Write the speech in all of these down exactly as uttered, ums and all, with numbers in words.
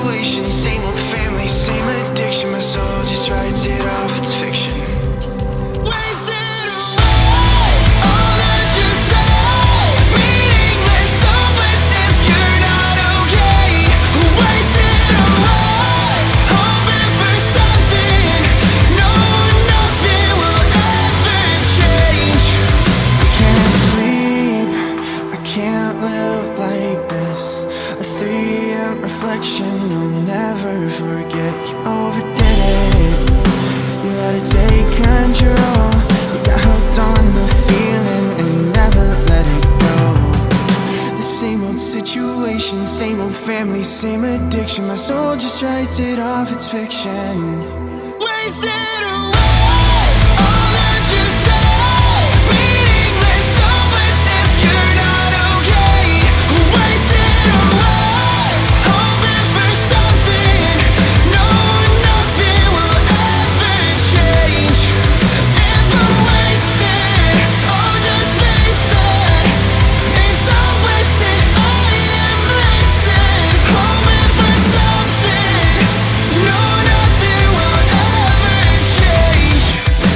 situation, same old family, same addiction. My soul just writes it off, it's fiction. Wasted away, all that you say, meaningless, hopeless if you're not okay. Wasted away, hoping for something, knowing nothing will ever change. I can't sleep, I can't live like this. A three a.m. reflection, I'll never forget. You overdid it, you let it take control. You got hooked on the feeling and never let it go. The same old situation, same old family, same addiction. My soul just writes it off, it's fiction. Wasted away, all that you say, meaningless, hopeless if you're not okay. Wasted away, hoping for something, knowing nothing will ever change. If I'm wasted, I'll just face it. It's all wasted, I am wasted. Hoping for something, no, nothing will ever change.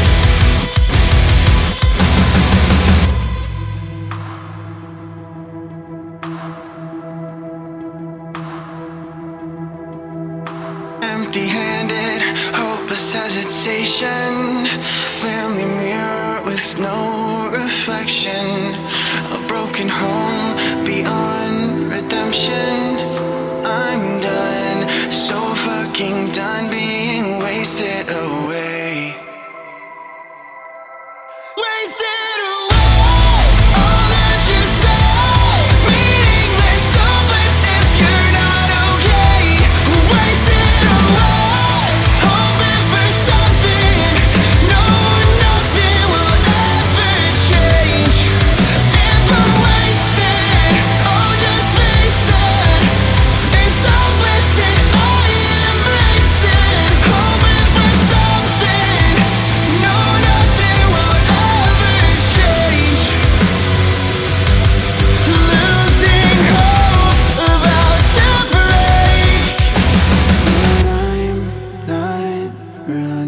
Empty-handed, hopeless hesitation. Family mirror with no reflection. A broken home beyond redemption. I'm done, so fucking done being wasted away. Wasted away, all that you say, meaningless, hopeless if you're not okay. Wasted away, hoping for something, knowing nothing will ever change. If I'm wasted, I'll just face it. It's all wasted, I am wasted. Hoping for something, no, nothing will ever change. Losing hope, about to break. I'm not right.